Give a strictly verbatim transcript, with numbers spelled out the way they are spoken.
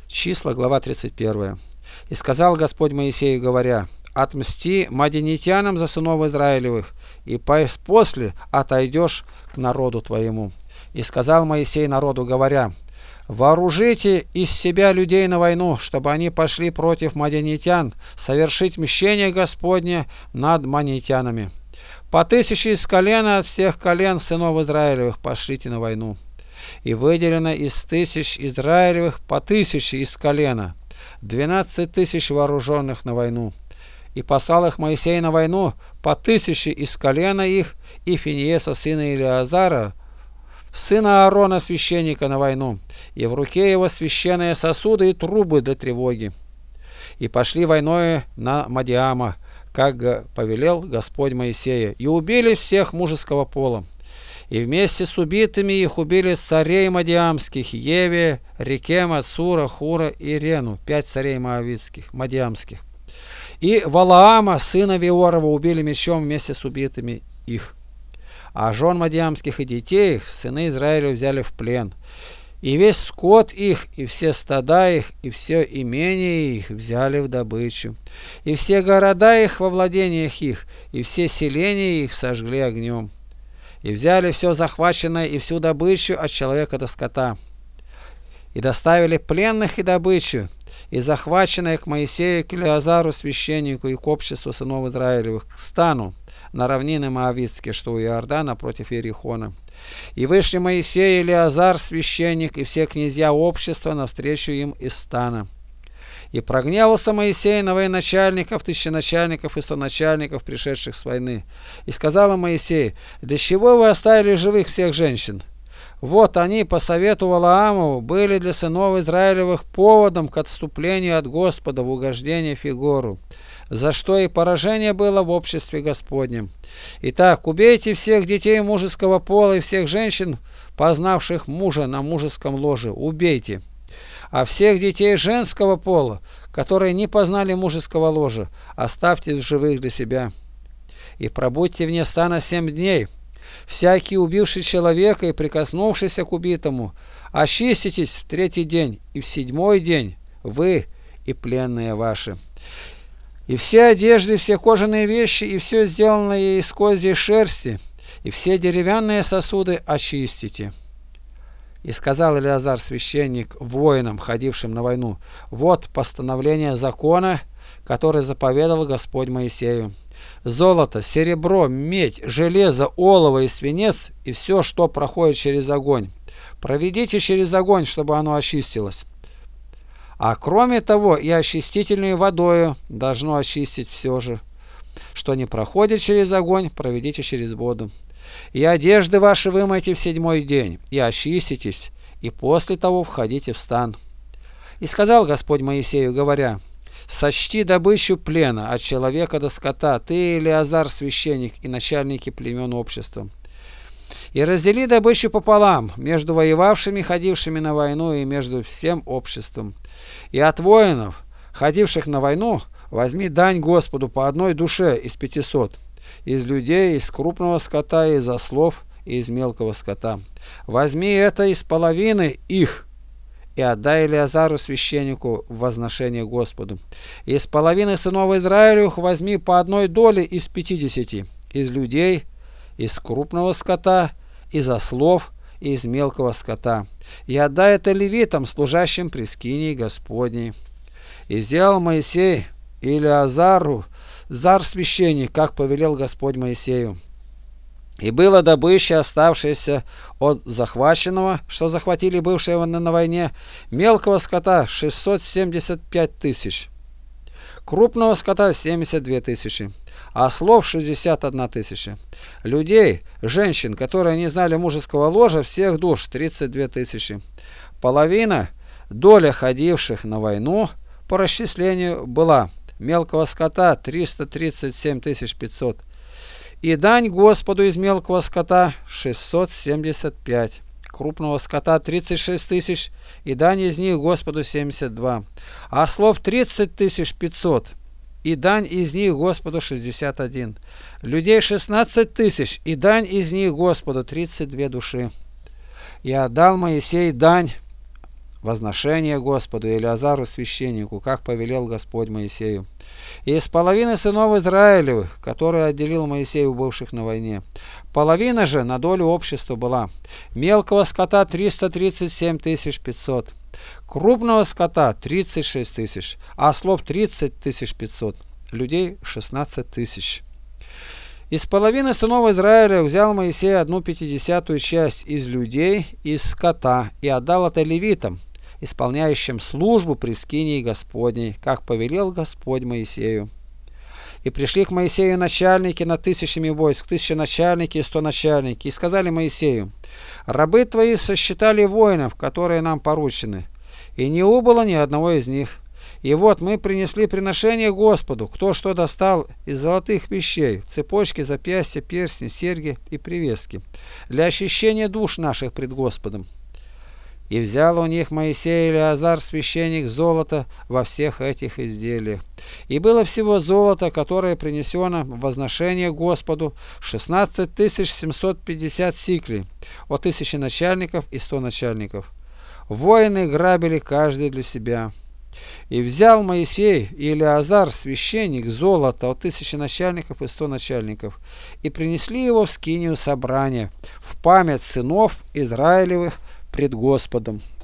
Числа, глава тридцать первая. «И сказал Господь Моисею, говоря: отмсти мадианитянам за сынов Израилевых, и после отойдешь к народу твоему. И сказал Моисей народу, говоря: вооружите из себя людей на войну, чтобы они пошли против мадианитян, совершить мщение Господне над мадианитянами. По тысяче из колена от всех колен сынов Израилевых пошлите на войну. И выделено из тысяч Израилевых по тысяче из колена, двенадцать тысяч вооруженных на войну. И послал их Моисей на войну по тысяче из колена их, и Финиеса сына Илиазара, сына Аарона священника, на войну, и в руке его священные сосуды и трубы для тревоги. И пошли войною на Мадиама, как повелел Господь Моисея, и убили всех мужеского пола. И вместе с убитыми их убили царей мадиамских: Еве, Рекема, Цура, Хура и Рену, пять царей моавитских, мадиамских. И Валаама, сына Виорова, убили мечом вместе с убитыми их. А жен мадиамских и детей их сыны Израиля взяли в плен. И весь скот их, и все стада их, и все имение их взяли в добычу. И все города их во владениях их, и все селения их сожгли огнем. И взяли все захваченное и всю добычу от человека до скота. И доставили пленных и добычу, и захваченное к Моисею, к Илиазару священнику и к обществу сынов Израилевых, к стану на равнины Моавитские, что у Иордана против Иерихона. И вышли Моисей, Илиазар священник, и все князья общества навстречу им из стана. И прогневался Моисей на военачальников, тысяченачальников и стоначальников, пришедших с войны. И сказал им Моисей: для чего вы оставили живых всех женщин? Вот они, по совету Валаамову, были для сынов Израилевых поводом к отступлению от Господа в угождение Фигору, за что и поражение было в обществе Господнем. Итак, убейте всех детей мужеского пола и всех женщин, познавших мужа на мужеском ложе, убейте. А всех детей женского пола, которые не познали мужеского ложа, оставьте в живых для себя. И пробудьте вне стана семь дней. Всякий, убивший человека и прикоснувшийся к убитому, очиститесь в третий день, и в седьмой день вы и пленные ваши. И все одежды, все кожаные вещи, и все сделанное из козьей шерсти, и все деревянные сосуды очистите. И сказал Илиазар священник воинам, ходившим на войну: вот постановление закона, который заповедал Господь Моисею. Золото, серебро, медь, железо, олово и свинец, и все, что проходит через огонь, проведите через огонь, чтобы оно очистилось. А кроме того, и очистительной водою должно очистить все же, что не проходит через огонь, проведите через воду. И одежды ваши вымойте в седьмой день, и очиститесь, и после того входите в стан. И сказал Господь Моисею, говоря: сочти добычу плена от человека до скота, ты, Илиазар священник, и начальники племен общества. И раздели добычу пополам между воевавшими, ходившими на войну, и между всем обществом. И от воинов, ходивших на войну, возьми дань Господу по одной душе из пятисот, из людей, из крупного скота, из ослов, и из мелкого скота. Возьми это из половины их, и отдай Илиазару священнику в возношение Господу. Из половины сынов Израилевых возьми по одной доле из пятидесяти, из людей, из крупного скота, из ослов и из мелкого скота. И отдай это левитам, служащим при скинии Господней. И сделал Моисей Илиазару зар священник, как повелел Господь Моисею. И было добыча, оставшаяся от захваченного, что захватили бывшие на войне, мелкого скота шестьсот семьдесят пять тысяч, крупного скота семьдесят две тысячи, ослов шестьдесят одна тысяча, людей, женщин, которые не знали мужеского ложа, всех душ тридцать две тысячи. Половина, доля ходивших на войну по расчислению была мелкого скота триста тридцать семь тысяч пятьсот. И дань Господу из мелкого скота шестьсот семьдесят пять, крупного скота тридцать шесть тысяч, и дань из них Господу семьдесят два, ослов тридцать тысяч пятьсот, и дань из них Господу шестьдесят один, людей шестнадцать тысяч, и дань из них Господу тридцать две души. И отдал Моисей дань возношение Господу и Элиазару священнику, как повелел Господь Моисею. И из половины сынов Израилевых, которые отделил Моисей у бывших на войне, половина же на долю общества была: мелкого скота триста тридцать семь тысяч пятьсот, крупного скота тридцать шесть тысяч, а ослов тридцать тысяч пятьсот, людей шестнадцать тысяч. Из половины сынов Израиля взял Моисей одну пятидесятую часть из людей и из скота и отдал это левитам, исполняющим службу при скинии Господней, как повелел Господь Моисею. И пришли к Моисею начальники над тысячами войск, тысяченачальники и стоначальники, и сказали Моисею: рабы твои сосчитали воинов, которые нам поручены, и не убыло ни одного из них. И вот мы принесли приношение Господу, кто что достал из золотых вещей, цепочки, запястья, перстни, серьги и привески, для очищения душ наших пред Господом. И взял у них Моисей и Элиазар священник золото во всех этих изделиях. И было всего золото, которое принесено в возношение Господу, шестнадцать тысяч семьсот пятьдесят сиклей, от тысячи начальников и сто начальников. Воины грабили каждый для себя. И взял Моисей и Элиазар священник золото от тысячи начальников и сто начальников, и принесли его в скинию собрания, в память сынов Израилевых пред Господом.